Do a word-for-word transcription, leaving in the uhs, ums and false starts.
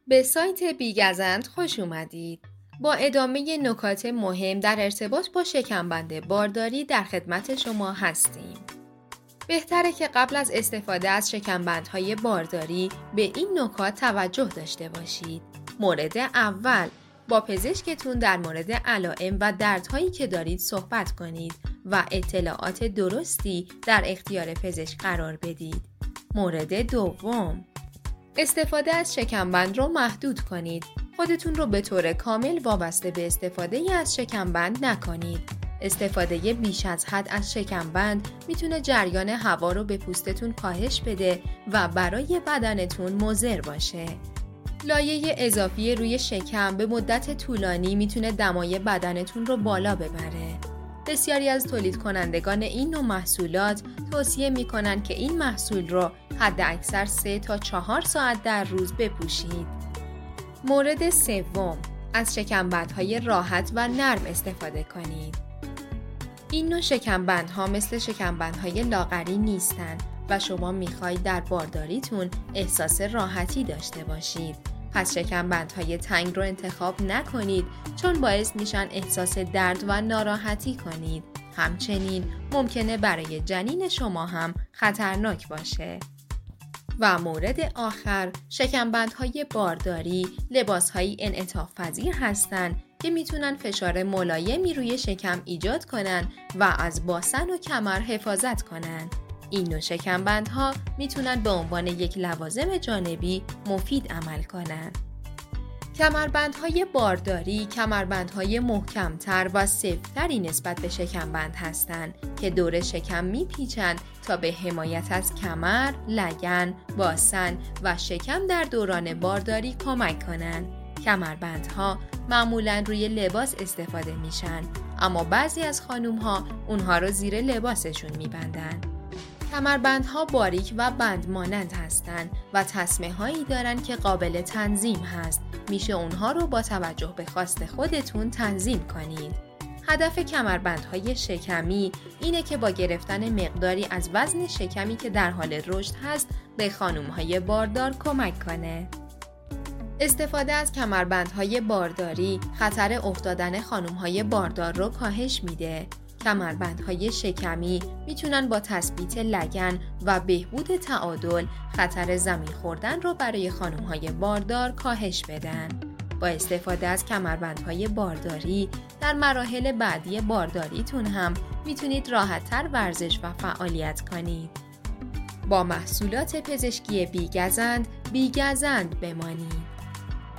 به سایت بیگزند خوش اومدید. با ادامه نکات مهم در ارتباط با شکمبند بارداری در خدمت شما هستیم. بهتره که قبل از استفاده از شکمبندهای بارداری به این نکات توجه داشته باشید. مورد اول، با پزشکتون در مورد علائم و دردهایی که دارید صحبت کنید و اطلاعات درستی در اختیار پزشک قرار بدید. مورد دوم، استفاده از شکمبند رو محدود کنید. خودتون رو به طور کامل وابسته به استفاده از شکمبند نکنید. استفاده بیش از حد از شکمبند میتونه جریان هوا رو به پوستتون کاهش بده و برای بدنتون مضر باشه. لایه اضافی روی شکم به مدت طولانی میتونه دمای بدنتون رو بالا ببره. بسیاری از تولید کنندگان این نوع محصولات توصیه میکنن که این محصول رو حد اکثر سه تا چهار ساعت در روز بپوشید. مورد سوم، از شکمبندهای راحت و نرم استفاده کنید. این نوع شکمبندها مثل شکمبندهای لاغری نیستن و شما میخواید در بارداریتون احساس راحتی داشته باشید. پس شکمبندهای تنگ رو انتخاب نکنید چون باعث میشن احساس درد و ناراحتی کنید. همچنین ممکنه برای جنین شما هم خطرناک باشه. و مورد آخر، شکمبندهای بارداری لباسهایی انعطاف پذیر هستند که میتونن فشار ملایمی روی شکم ایجاد کنن و از باسن و کمر حفاظت کنن. این نوع شکمبندها میتونن به عنوان یک لوازم جانبی مفید عمل کنن. کمربندهای بارداری کمربندهای محکمتر و سفتری نسبت به شکمبند هستند که دور شکم میپیچند تا به حمایت از کمر، لگن، باسن و شکم در دوران بارداری کمک کنند. کمربندها معمولاً روی لباس استفاده میشن، اما بعضی از خانومها اونها رو زیر لباسشون میبندن. کمربندها باریک و بندمانند هستند و تسمه هایی دارن که قابل تنظیم هست. میشه اونها رو با توجه به خواست خودتون تنظیم کنید. هدف کمربندهای شکمی اینه که با گرفتن مقداری از وزن شکمی که در حال رشد هست به خانم‌های باردار کمک کنه. استفاده از کمربندهای بارداری خطر افتادن خانم‌های باردار رو کاهش میده. کمربندهای شکمی میتونن با تثبیت لگن و بهبود تعادل خطر زمین خوردن رو برای خانم‌های باردار کاهش بدن. با استفاده از کمربندهای بارداری در مراحل بعدی بارداریتون هم میتونید راحت‌تر ورزش و فعالیت کنید. با محصولات پزشکی بیگزند، بیگزند بمانید.